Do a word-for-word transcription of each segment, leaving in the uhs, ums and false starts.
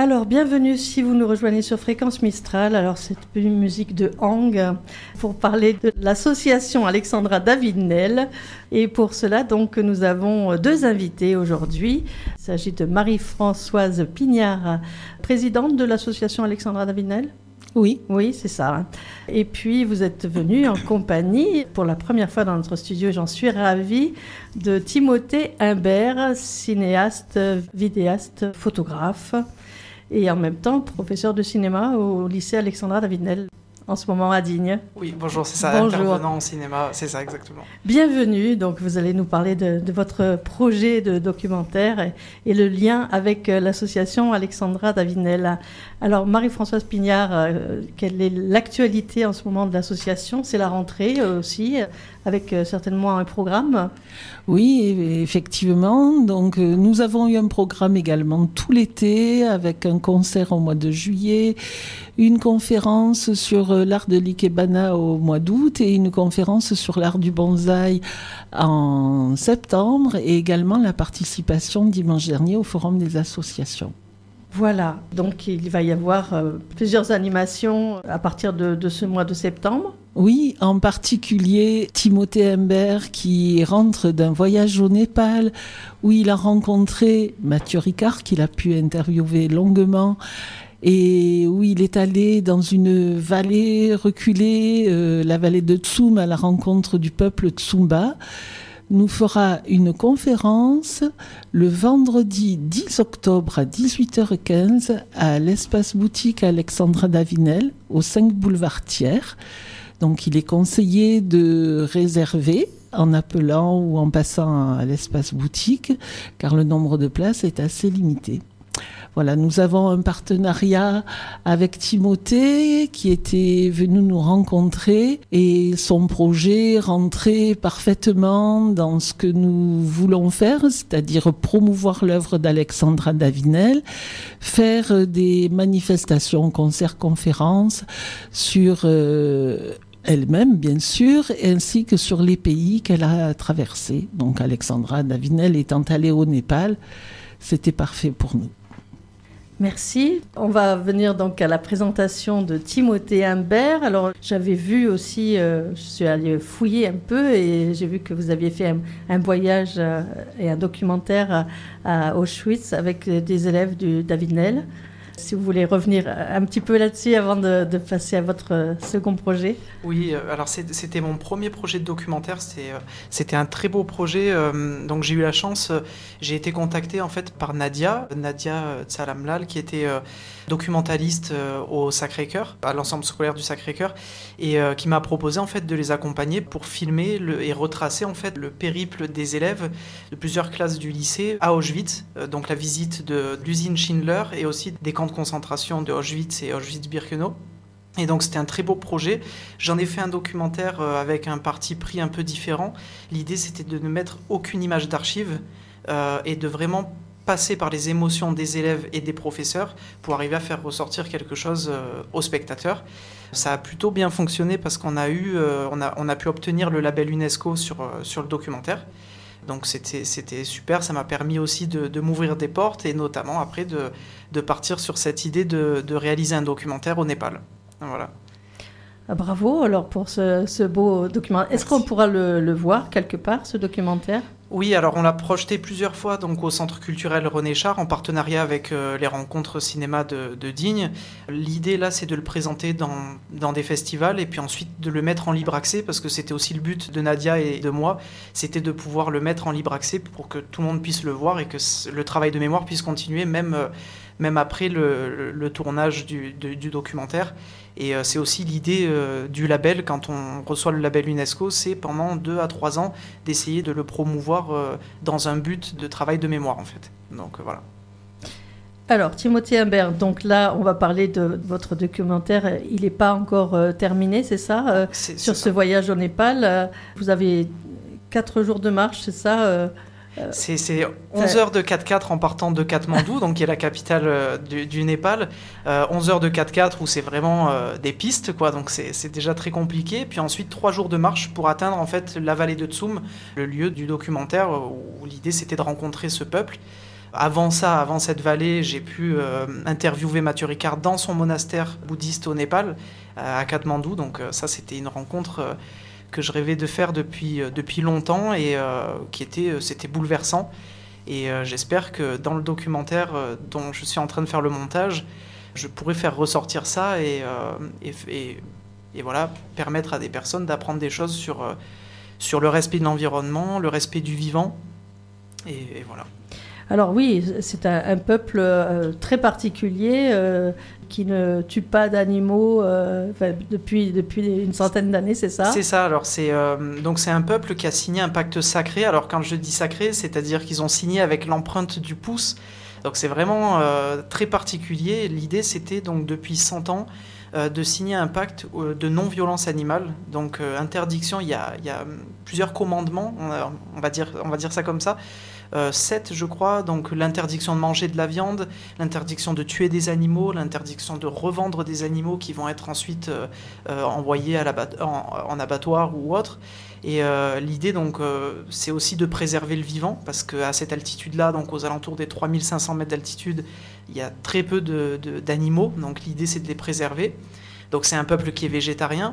Alors, bienvenue si vous nous rejoignez sur Fréquence Mistral. Alors, c'est une musique de Hang pour parler de l'association Alexandra David-Nesle. Et pour cela, donc, nous avons deux invités aujourd'hui. Il s'agit de Marie-Françoise Pignard, présidente de l'association Alexandra David-Nesle. Oui. Oui, c'est ça. Et puis, vous êtes venue en compagnie, pour la première fois dans notre studio, j'en suis ravie, de Timothée Imbert, cinéaste, vidéaste, photographe, et en même temps professeur de cinéma au lycée Alexandra David-Nesle, en ce moment à Digne. Oui, bonjour, c'est ça, bonjour. Intervenant en cinéma, c'est ça exactement. Bienvenue, donc vous allez nous parler de, de votre projet de documentaire et, et le lien avec l'association Alexandra David-Nesle. Alors Marie-Françoise Pignard, euh, quelle est l'actualité en ce moment de l'association ? C'est la rentrée euh, aussi, avec euh, certainement un programme. Oui, effectivement. Donc, euh, nous avons eu un programme également tout l'été, avec un concert au mois de juillet, une conférence sur euh, l'art de l'ikebana au mois d'août et une conférence sur l'art du bonsaï en septembre, et également la participation dimanche dernier au Forum des associations. Voilà, donc il va y avoir euh, plusieurs animations à partir de, de ce mois de septembre. Oui, en particulier Timothée Imbert qui rentre d'un voyage au Népal où il a rencontré Mathieu Ricard, qu'il a pu interviewer longuement, et où il est allé dans une vallée reculée, euh, la vallée de Tsum, à la rencontre du peuple Tsumba. Nous fera une conférence le vendredi dix octobre à dix-huit heures quinze à l'espace boutique Alexandra David-Nesle au cinq boulevard Thiers. Donc il est conseillé de réserver en appelant ou en passant à l'espace boutique, car le nombre de places est assez limité. Voilà, nous avons un partenariat avec Timothée qui était venu nous rencontrer, et son projet rentrait parfaitement dans ce que nous voulons faire, c'est-à-dire promouvoir l'œuvre d'Alexandra David-Nesle, faire des manifestations, concerts, conférences sur euh, elle-même, bien sûr, ainsi que sur les pays qu'elle a traversés. Donc Alexandra David-Nesle étant allée au Népal, c'était parfait pour nous. Merci. On va venir donc à la présentation de Timothée Imbert. Alors, j'avais vu aussi, euh, je suis allée fouiller un peu et j'ai vu que vous aviez fait un, un voyage euh, et un documentaire à, à Auschwitz avec des élèves du David-Nesle. Si vous voulez revenir un petit peu là-dessus avant de, de passer à votre second projet. Oui, alors c'était mon premier projet de documentaire, c'était, c'était un très beau projet. Donc j'ai eu la chance, j'ai été contacté en fait par Nadia, Nadia Tsalamlal, qui était documentaliste au Sacré-Cœur, à l'ensemble scolaire du Sacré-Cœur, et qui m'a proposé en fait de les accompagner pour filmer le, et retracer en fait le périple des élèves de plusieurs classes du lycée à Auschwitz, donc la visite de, de l'usine Schindler et aussi des camps de concentration de Auschwitz et Auschwitz-Birkenau. Et donc c'était un très beau projet. J'en ai fait un documentaire avec un parti pris un peu différent. L'idée c'était de ne mettre aucune image d'archive euh, et de vraiment passer par les émotions des élèves et des professeurs pour arriver à faire ressortir quelque chose euh, aux spectateurs. Ça a plutôt bien fonctionné parce qu'on a eu, euh, on a, on a pu obtenir le label UNESCO sur, euh, sur le documentaire. Donc c'était, c'était super, ça m'a permis aussi de, de m'ouvrir des portes et notamment après de, de partir sur cette idée de, de réaliser un documentaire au Népal. Voilà. Bravo alors pour ce, ce beau documentaire. Est-ce Merci. Qu'on pourra le, le voir quelque part, ce documentaire ? Oui, alors on l'a projeté plusieurs fois donc, au Centre culturel René Char en partenariat avec euh, les rencontres cinéma de, de Digne. L'idée là, c'est de le présenter dans, dans des festivals et puis ensuite de le mettre en libre accès parce que c'était aussi le but de Nadia et de moi, c'était de pouvoir le mettre en libre accès pour que tout le monde puisse le voir et que le travail de mémoire puisse continuer même, euh, même après le, le, le tournage du, de, du documentaire. Et euh, c'est aussi l'idée euh, du label, quand on reçoit le label UNESCO, c'est pendant deux à trois ans d'essayer de le promouvoir euh, dans un but de travail de mémoire en fait. Donc euh, voilà. Alors Timothée Imbert, donc là on va parler de votre documentaire, il n'est pas encore euh, terminé, c'est ça euh, c'est, Sur c'est ce ça. Voyage au Népal, euh, vous avez quatre jours de marche, c'est ça euh, C'est, c'est onze heures de quatre-quatre en partant de Katmandou, donc qui est la capitale euh, du, du Népal. Euh, onze heures de quatre-quatre où c'est vraiment euh, des pistes, quoi, donc c'est, c'est déjà très compliqué. Puis ensuite trois jours de marche pour atteindre en fait la vallée de Tsum, le lieu du documentaire où l'idée c'était de rencontrer ce peuple. Avant ça, avant cette vallée, j'ai pu euh, interviewer Mathieu Ricard dans son monastère bouddhiste au Népal, à Katmandou. Donc euh, ça, c'était une rencontre euh, que je rêvais de faire depuis, euh, depuis longtemps et euh, qui était, euh, c'était bouleversant. Et euh, j'espère que dans le documentaire euh, dont je suis en train de faire le montage, je pourrais faire ressortir ça et, euh, et, et, et voilà, permettre à des personnes d'apprendre des choses sur, euh, sur le respect de l'environnement, le respect du vivant. Et, et voilà. Alors oui, c'est un, un peuple euh, très particulier euh, qui ne tue pas d'animaux euh, depuis, depuis une centaine d'années, c'est ça ? C'est ça, alors c'est, euh, donc c'est un peuple qui a signé un pacte sacré. Alors quand je dis sacré, c'est-à-dire qu'ils ont signé avec l'empreinte du pouce. Donc c'est vraiment euh, très particulier. L'idée c'était donc depuis cent ans euh, de signer un pacte euh, de non-violence animale. Donc euh, interdiction, il y a, il y a plusieurs commandements, on, a, on, va dire, on va dire ça comme ça. Euh, sept, je crois, donc l'interdiction de manger de la viande, l'interdiction de tuer des animaux, l'interdiction de revendre des animaux qui vont être ensuite euh, euh, envoyés à l'abat- en, en abattoir ou autre. Et euh, l'idée, donc, euh, c'est aussi de préserver le vivant, parce qu'à cette altitude-là, donc aux alentours des trois mille cinq cents mètres d'altitude, il y a très peu de, de, d'animaux, donc l'idée, c'est de les préserver. Donc c'est un peuple qui est végétarien,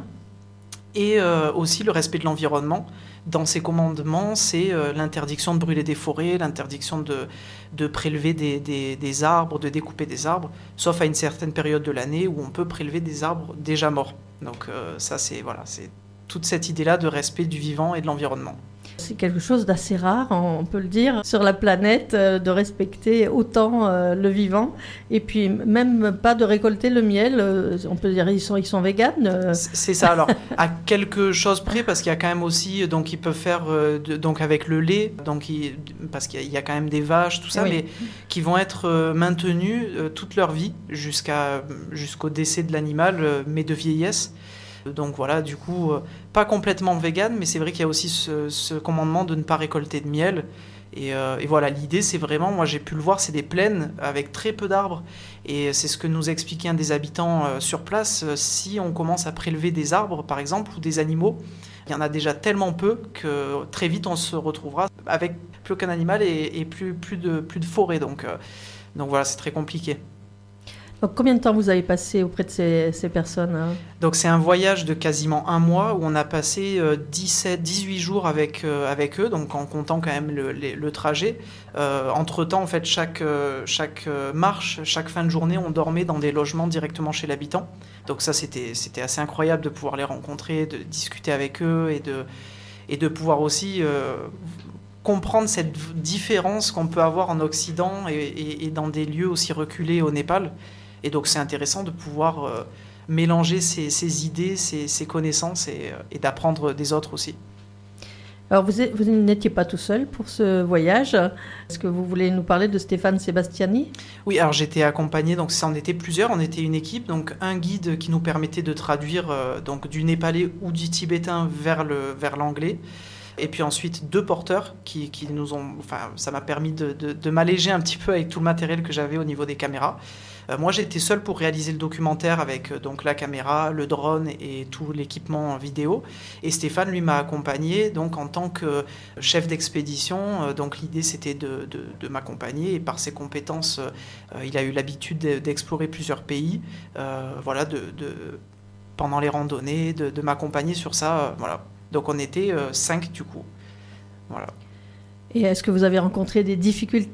et euh, aussi le respect de l'environnement. Dans ces commandements, c'est euh, l'interdiction de brûler des forêts, l'interdiction de, de prélever des, des, des arbres, de découper des arbres, sauf à une certaine période de l'année où on peut prélever des arbres déjà morts. Donc euh, ça, c'est, voilà, c'est toute cette idée-là de respect du vivant et de l'environnement. C'est quelque chose d'assez rare, on peut le dire, sur la planète, euh, de respecter autant euh, le vivant. Et puis même pas de récolter le miel, euh, on peut dire ils sont, ils sont véganes. Euh. C'est ça, alors à quelque chose près, parce qu'il y a quand même aussi, donc ils peuvent faire euh, de, donc avec le lait, donc ils, parce qu'il y a, il y a quand même des vaches, tout ça, oui. Mais qui vont être euh, maintenues euh, toute leur vie, jusqu'à, jusqu'au décès de l'animal, euh, mais de vieillesse. Donc voilà, du coup, euh, pas complètement vegan, mais c'est vrai qu'il y a aussi ce, ce commandement de ne pas récolter de miel. Et, euh, et voilà, l'idée, c'est vraiment, moi j'ai pu le voir, c'est des plaines avec très peu d'arbres. Et c'est ce que nous expliquait un des habitants euh, sur place. Euh, si on commence à prélever des arbres, par exemple, ou des animaux, il y en a déjà tellement peu que très vite on se retrouvera avec plus aucun animal et, et plus, plus, de, plus de forêt. Donc, euh, donc voilà, c'est très compliqué. Donc, combien de temps vous avez passé auprès de ces, ces personnes hein ? Donc c'est un voyage de quasiment un mois où on a passé euh, dix-sept, dix-huit jours avec, euh, avec eux, donc en comptant quand même le, le, le trajet. Euh, entre-temps, en fait, chaque, euh, chaque marche, chaque fin de journée, on dormait dans des logements directement chez l'habitant. Donc ça, c'était, c'était assez incroyable de pouvoir les rencontrer, de discuter avec eux et de, et de pouvoir aussi euh, comprendre cette différence qu'on peut avoir en Occident et, et, et dans des lieux aussi reculés au Népal. Et donc c'est intéressant de pouvoir euh, mélanger ces, ces idées, ces, ces connaissances et, et d'apprendre des autres aussi. Alors vous, êtes, vous n'étiez pas tout seul pour ce voyage. Est-ce que vous voulez nous parler de Stéphane Sébastiani ? Oui, alors j'étais accompagné, donc ça en était plusieurs, on était une équipe, donc un guide qui nous permettait de traduire euh, donc du népalais ou du tibétain vers, le, vers l'anglais. Et puis ensuite deux porteurs qui, qui nous ont, enfin ça m'a permis de, de, de m'alléger un petit peu avec tout le matériel que j'avais au niveau des caméras. Euh, moi j'étais seul pour réaliser le documentaire avec euh, donc la caméra, le drone et tout l'équipement vidéo. Et Stéphane lui m'a accompagné donc en tant que chef d'expédition. Euh, donc l'idée c'était de, de, de m'accompagner et par ses compétences, euh, il a eu l'habitude de, d'explorer plusieurs pays. Euh, voilà, de, de pendant les randonnées, de, de m'accompagner sur ça. Euh, voilà. Donc on était euh, cinq du coup. Voilà. Et est-ce que vous avez rencontré des difficultés ?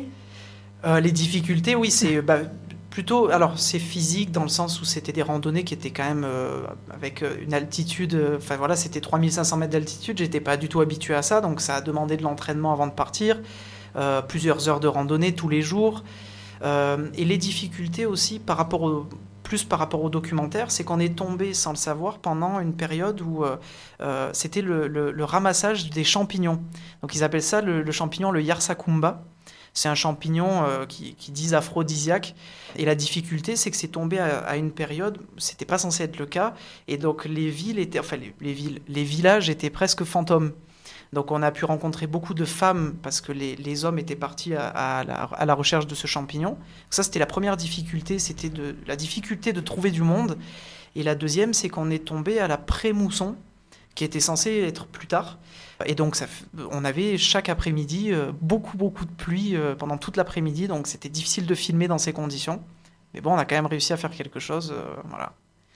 euh, Les difficultés, oui, c'est bah, plutôt... Alors c'est physique dans le sens où c'était des randonnées qui étaient quand même euh, avec une altitude... Enfin euh, voilà, c'était trois mille cinq cents mètres d'altitude, j'étais pas du tout habitué à ça, donc ça a demandé de l'entraînement avant de partir. Euh, plusieurs heures de randonnée tous les jours. Euh, et les difficultés aussi par rapport au... plus par rapport au documentaire, c'est qu'on est tombé sans le savoir pendant une période où euh, euh, c'était le, le, le ramassage des champignons. Donc ils appellent ça le, le champignon le Yarsakumba. C'est un champignon euh, qui, qui disent aphrodisiaque. Et la difficulté, c'est que c'est tombé à, à une période, c'était pas censé être le cas, et donc les villes étaient, enfin les, les villes, les villages étaient presque fantômes. Donc on a pu rencontrer beaucoup de femmes parce que les, les hommes étaient partis à, à, la, à la recherche de ce champignon. Ça, c'était la première difficulté, c'était de, la difficulté de trouver du monde. Et la deuxième, c'est qu'on est tombé à la pré-mousson, qui était censé être plus tard. Et donc, ça, on avait chaque après-midi euh, beaucoup, beaucoup de pluie euh, pendant toute l'après-midi. Donc, c'était difficile de filmer dans ces conditions. Mais bon, on a quand même réussi à faire quelque chose. Euh, voilà.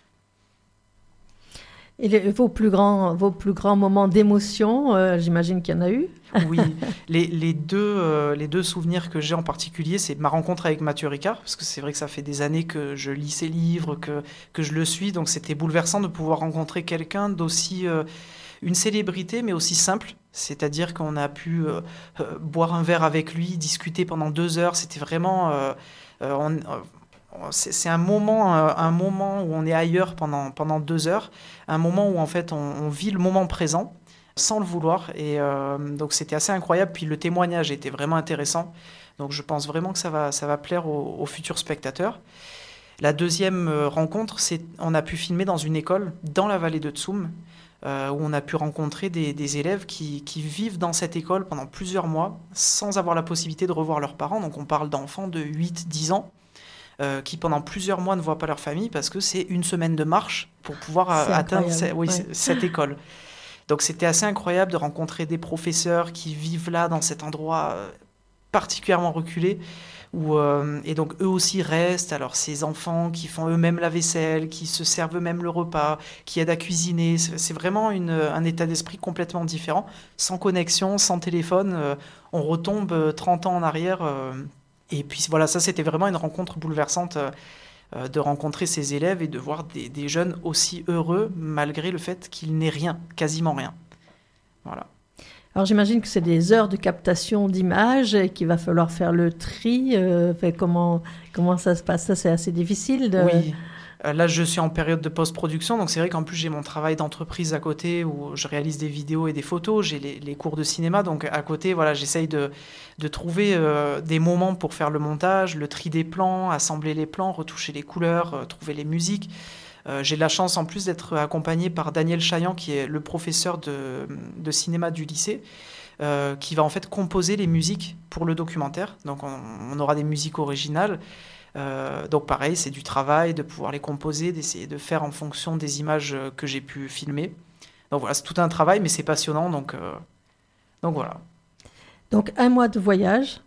Et les, vos, plus grands, vos plus grands moments d'émotion, euh, j'imagine qu'il y en a eu. Oui, les, les, deux, euh, les deux souvenirs que j'ai en particulier, c'est ma rencontre avec Mathieu Ricard, parce que c'est vrai que ça fait des années que je lis ses livres, que, que je le suis, donc c'était bouleversant de pouvoir rencontrer quelqu'un d'aussi... Euh, une célébrité, mais aussi simple, c'est-à-dire qu'on a pu euh, euh, boire un verre avec lui, discuter pendant deux heures, c'était vraiment... Euh, euh, on, euh, c'est, c'est un moment, euh, un moment où on est ailleurs pendant, pendant deux heures, un moment où en fait on, on vit le moment présent, sans le vouloir, et euh, donc c'était assez incroyable, puis le témoignage était vraiment intéressant, donc je pense vraiment que ça va, ça va plaire aux, aux futurs spectateurs. La deuxième rencontre, c'est on a pu filmer dans une école, dans la vallée de Tsoum, Euh, où on a pu rencontrer des, des élèves qui, qui vivent dans cette école pendant plusieurs mois sans avoir la possibilité de revoir leurs parents. Donc on parle d'enfants de huit dix ans euh, qui pendant plusieurs mois ne voient pas leur famille parce que c'est une semaine de marche pour pouvoir a, atteindre ce, oui, ouais. cette école. Donc c'était assez incroyable de rencontrer des professeurs qui vivent là dans cet endroit particulièrement reculé. Où, euh, et donc eux aussi restent, alors ces enfants qui font eux-mêmes la vaisselle, qui se servent eux-mêmes le repas, qui aident à cuisiner, c'est, c'est vraiment une, un état d'esprit complètement différent, sans connexion, sans téléphone, euh, on retombe trente ans en arrière, euh, et puis voilà, ça c'était vraiment une rencontre bouleversante euh, de rencontrer ces élèves et de voir des, des jeunes aussi heureux malgré le fait qu'ils n'aient rien, quasiment rien. Voilà. Alors j'imagine que c'est des heures de captation d'images et qu'il va falloir faire le tri. Euh, fait, comment, comment ça se passe? Ça, c'est assez difficile. De... Oui, euh, là je suis en période de post-production, donc c'est vrai qu'en plus j'ai mon travail d'entreprise à côté où je réalise des vidéos et des photos, j'ai les, les cours de cinéma, donc à côté voilà, j'essaye de, de trouver euh, des moments pour faire le montage, le tri des plans, assembler les plans, retoucher les couleurs, euh, trouver les musiques. Euh, j'ai la chance en plus d'être accompagné par Daniel Chaillan, qui est le professeur de, de cinéma du lycée, euh, qui va en fait composer les musiques pour le documentaire. Donc on, on aura des musiques originales. Euh, donc pareil, c'est du travail de pouvoir les composer, d'essayer de faire en fonction des images que j'ai pu filmer. Donc voilà, c'est tout un travail, mais c'est passionnant. Donc, euh, donc voilà. Donc un mois de voyage.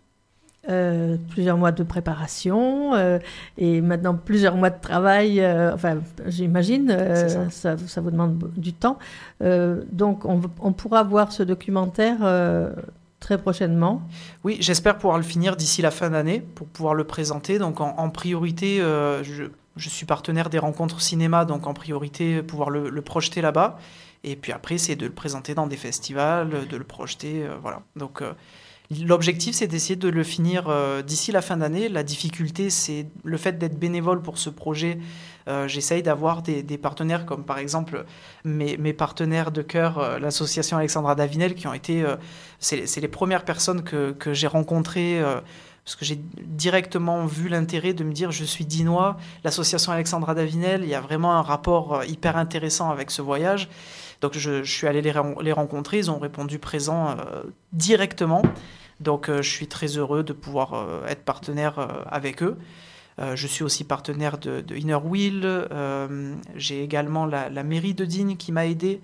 Euh, plusieurs mois de préparation euh, et maintenant plusieurs mois de travail, euh, enfin j'imagine, euh, ça. Ça, ça vous demande du temps. Euh, donc on, on pourra voir ce documentaire euh, très prochainement. Oui, j'espère pouvoir le finir d'ici la fin d'année pour pouvoir le présenter. Donc en, en priorité, euh, je, je suis partenaire des rencontres cinéma, donc en priorité pouvoir le, le projeter là-bas. Et puis après, c'est de le présenter dans des festivals, de le projeter, euh, voilà. Donc euh, l'objectif, c'est d'essayer de le finir euh, d'ici la fin d'année. La difficulté, c'est le fait d'être bénévole pour ce projet. Euh, j'essaye d'avoir des, des partenaires comme, par exemple, mes, mes partenaires de cœur, euh, l'association Alexandra Davinel, qui ont été... Euh, c'est, c'est les premières personnes que, que j'ai rencontrées, euh, parce que j'ai directement vu l'intérêt de me dire, je suis dinois, l'association Alexandra Davinel, il y a vraiment un rapport hyper intéressant avec ce voyage. Donc je, je suis allé les, les rencontrer, ils ont répondu présent euh, directement. Donc euh, je suis très heureux de pouvoir euh, être partenaire euh, avec eux. Euh, je suis aussi partenaire de, de Inner Wheel. Euh, j'ai également la, la mairie de Digne qui m'a aidé.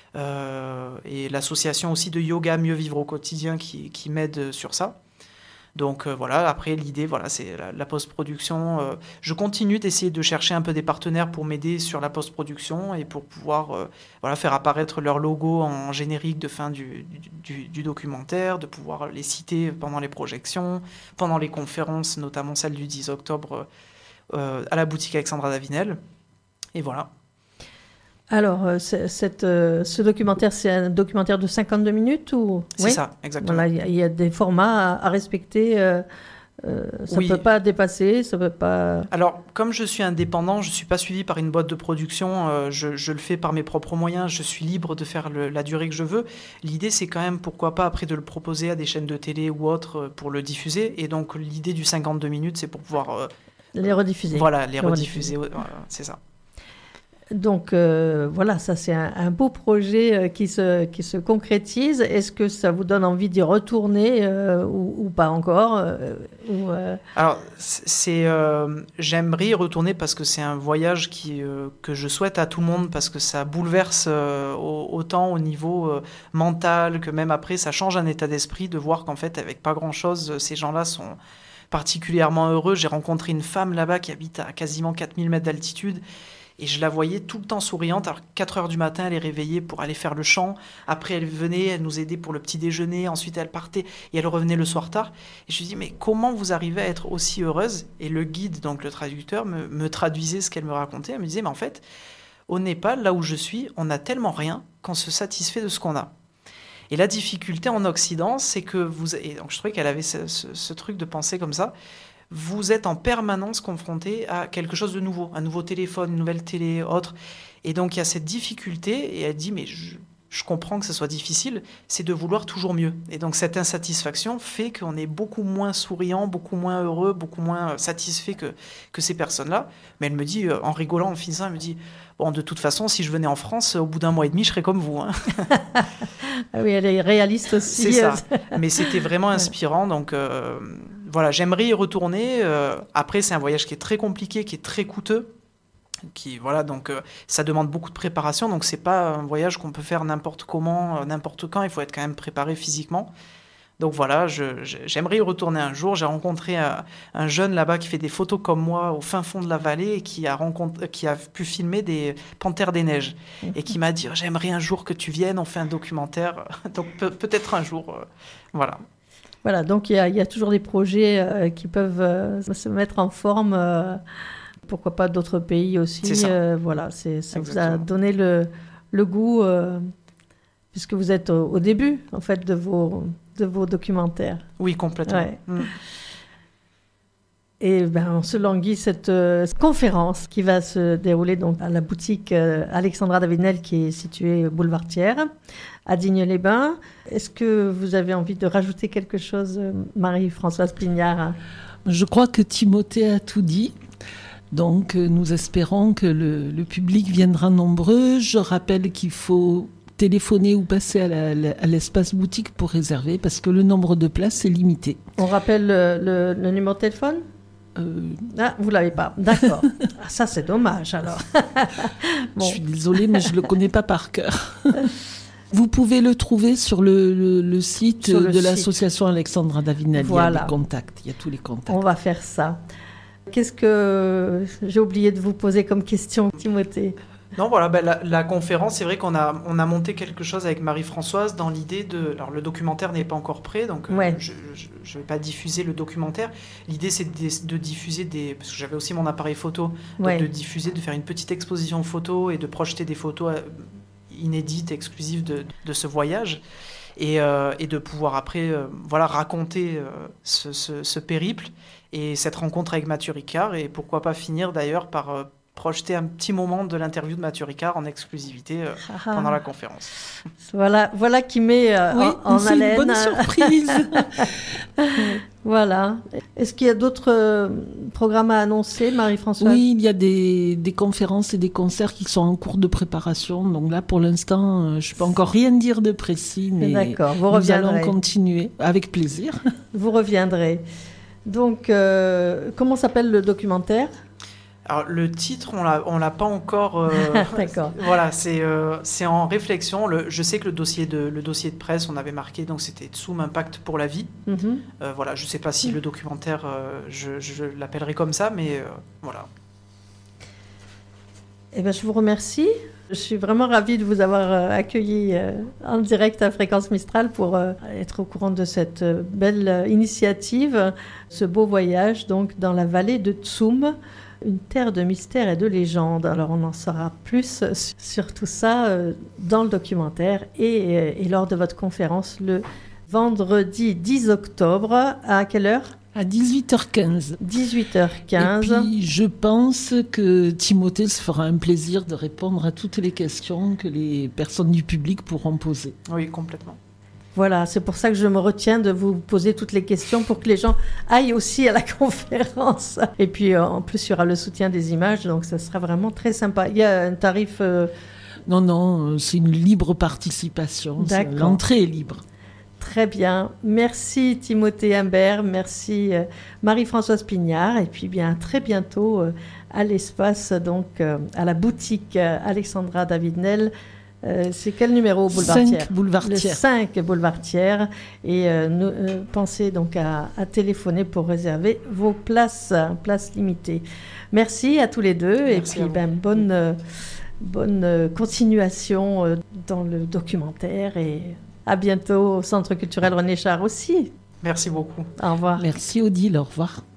Euh, et l'association aussi de yoga Mieux Vivre au Quotidien qui, qui m'aide sur ça. Donc euh, voilà, après l'idée, voilà, c'est la, la post-production. Euh, je continue d'essayer de chercher un peu des partenaires pour m'aider sur la post-production et pour pouvoir euh, voilà, faire apparaître leur logo en générique de fin du, du, du documentaire, de pouvoir les citer pendant les projections, pendant les conférences, notamment celle du dix octobre euh, à la boutique Alexandra Davinel. Et voilà. Alors, euh, cette, euh, ce documentaire, c'est un documentaire de cinquante-deux minutes ou... C'est oui ça, exactement. Voilà, il y, y a des formats à, à respecter. Euh, euh, ça ne oui. peut pas dépasser, ça peut pas... Alors, comme je suis indépendant, je ne suis pas suivi par une boîte de production, euh, je, je le fais par mes propres moyens, je suis libre de faire le, la durée que je veux. L'idée, c'est quand même, pourquoi pas, après de le proposer à des chaînes de télé ou autres pour le diffuser. Et donc, l'idée du cinquante-deux minutes, c'est pour pouvoir... Euh, les rediffuser. Voilà, les, les rediffuser, rediffuser. Voilà, c'est ça. Donc euh, voilà, ça c'est un, un beau projet euh, qui, se, qui se concrétise. Est-ce que ça vous donne envie d'y retourner euh, ou, ou pas encore euh, ou, euh... Alors, c'est, euh, j'aimerais y retourner parce que c'est un voyage qui, euh, que je souhaite à tout le monde parce que ça bouleverse euh, autant au niveau euh, mental que même après, ça change un état d'esprit de voir qu'en fait, avec pas grand-chose, ces gens-là sont particulièrement heureux. J'ai rencontré une femme là-bas qui habite à quasiment quatre mille mètres d'altitude. Et je la voyais tout le temps souriante. Alors, quatre heures du matin, elle est réveillée pour aller faire le chant. Après, elle venait, elle nous aidait pour le petit déjeuner. Ensuite, elle partait et elle revenait le soir tard. Et je lui dis, mais comment vous arrivez à être aussi heureuse? Et le guide, donc le traducteur, me, me traduisait ce qu'elle me racontait. Elle me disait, mais en fait, au Népal, là où je suis, on n'a tellement rien qu'on se satisfait de ce qu'on a. Et la difficulté en Occident, c'est que vous... Et donc, je trouvais qu'elle avait ce, ce, ce truc de penser comme ça. Vous êtes en permanence confronté à quelque chose de nouveau, un nouveau téléphone, une nouvelle télé, autre. Et donc, il y a cette difficulté, et elle dit, mais je, je comprends que ce soit difficile, c'est de vouloir toujours mieux. Et donc, cette insatisfaction fait qu'on est beaucoup moins souriant, beaucoup moins heureux, beaucoup moins satisfait que, que ces personnes-là. Mais elle me dit, en rigolant, en finissant, elle me dit, bon, de toute façon, si je venais en France, au bout d'un mois et demi, je serais comme vous. Hein. Ah oui, elle est réaliste aussi. C'est ça. Mais c'était vraiment inspirant, donc... Euh, Voilà, j'aimerais y retourner. Euh, après, c'est un voyage qui est très compliqué, qui est très coûteux. Qui, voilà, donc, euh, ça demande beaucoup de préparation. Donc, ce n'est pas un voyage qu'on peut faire n'importe comment, euh, n'importe quand. Il faut être quand même préparé physiquement. Donc, voilà, je, je, j'aimerais y retourner un jour. J'ai rencontré un, un jeune là-bas qui fait des photos comme moi au fin fond de la vallée et qui a, rencontré, qui a pu filmer des panthères des neiges. Et qui m'a dit, j'aimerais un jour que tu viennes, on fait un documentaire. Donc, pe- peut-être un jour. Euh, voilà. Voilà, donc il y, y a toujours des projets euh, qui peuvent euh, se mettre en forme. Euh, pourquoi pas d'autres pays aussi. C'est ça. Euh, voilà, c'est, ça vous a Exactement. donné le, le goût, euh, puisque vous êtes au, au début, en fait, de vos, de vos documentaires. Oui, complètement. Ouais. Mm. Et ben, on se languit cette euh, conférence qui va se dérouler donc à la boutique euh, Alexandra David-Nel qui est située au boulevard Thiers, à Digne-les-Bains. Est-ce que vous avez envie de rajouter quelque chose, Marie-Françoise Pignard? Je crois que Timothée a tout dit. Donc, nous espérons que le, le public viendra nombreux. Je rappelle qu'il faut téléphoner ou passer à, la, à l'espace boutique pour réserver parce que le nombre de places est limité. On rappelle le, le, le numéro de téléphone? Euh... Ah, vous ne l'avez pas. D'accord. Ah, ça, c'est dommage, alors. Bon. Je suis désolée, mais je ne le connais pas par cœur. Vous pouvez le trouver sur le, le, le site le de site. l'association Alexandra David-Nel. Voilà. Il y a des contacts, il y a tous les contacts. On va faire ça. Qu'est-ce que j'ai oublié de vous poser comme question, Timothée? Non, voilà, ben, la, la conférence, c'est vrai qu'on a, on a monté quelque chose avec Marie-Françoise dans l'idée de... Alors, le documentaire n'est pas encore prêt, donc ouais. euh, je ne vais pas diffuser le documentaire. L'idée, c'est de, de diffuser des... Parce que j'avais aussi mon appareil photo, donc ouais. de diffuser, de faire une petite exposition photo et de projeter des photos inédites, exclusives de, de ce voyage. Et, euh, et de pouvoir après euh, voilà, raconter euh, ce, ce, ce périple et cette rencontre avec Mathieu Ricard. Et pourquoi pas finir d'ailleurs par... Euh, projeter un petit moment de l'interview de Mathieu Ricard en exclusivité euh, ah, pendant la conférence. Voilà, voilà qui met euh, oui, en, en c'est haleine. Une bonne surprise. Voilà. Est-ce qu'il y a d'autres euh, programmes à annoncer, Marie-Françoise? Oui, il y a des, des conférences et des concerts qui sont en cours de préparation. Donc là, pour l'instant, euh, je ne peux encore rien dire de précis, mais D'accord, vous nous reviendrez. allons continuer avec plaisir. Vous reviendrez. Donc, euh, comment s'appelle le documentaire? Alors, le titre, on l'a, on l'a pas encore... Euh, D'accord. Voilà, c'est, euh, c'est en réflexion. Le, je sais que le dossier, de, le dossier de presse, on avait marqué, donc c'était Tsoum, impact pour la vie. Mm-hmm. Euh, voilà, je ne sais pas si mm-hmm. le documentaire, euh, je, je l'appellerai comme ça, mais euh, voilà. Eh bien, je vous remercie. Je suis vraiment ravie de vous avoir accueilli euh, en direct à Fréquence Mistral pour euh, être au courant de cette euh, belle initiative, ce beau voyage donc dans la vallée de Tsoum. Une terre de mystère et de légende. Alors, on en saura plus sur tout ça euh, dans le documentaire et, et lors de votre conférence le vendredi dix octobre. À quelle heure? À dix-huit heures quinze. dix-huit heures quinze. Et puis, je pense que Timothée se fera un plaisir de répondre à toutes les questions que les personnes du public pourront poser. Oui, complètement. Voilà, c'est pour ça que je me retiens de vous poser toutes les questions pour que les gens aillent aussi à la conférence. Et puis, euh, en plus, il y aura le soutien des images, donc ça sera vraiment très sympa. Il y a un tarif... Euh... Non, non, c'est une libre participation. D'accord. L'entrée est libre. Très bien. Merci Timothée Imbert, merci euh, Marie-Françoise Pignard. Et puis, bien, très bientôt euh, à l'espace, donc euh, à la boutique euh, Alexandra David-Nel. Euh, c'est quel numéro, boulevard Thiers ? cinq boulevard Thiers. Le cinq boulevard Thiers. Et euh, nous, euh, pensez donc à, à téléphoner pour réserver vos places, places limitées. Merci à tous les deux. Merci et puis, ben, bonne, euh, bonne euh, continuation euh, dans le documentaire. Et à bientôt au Centre culturel René Char aussi. Merci beaucoup. Au revoir. Merci Odile, au revoir.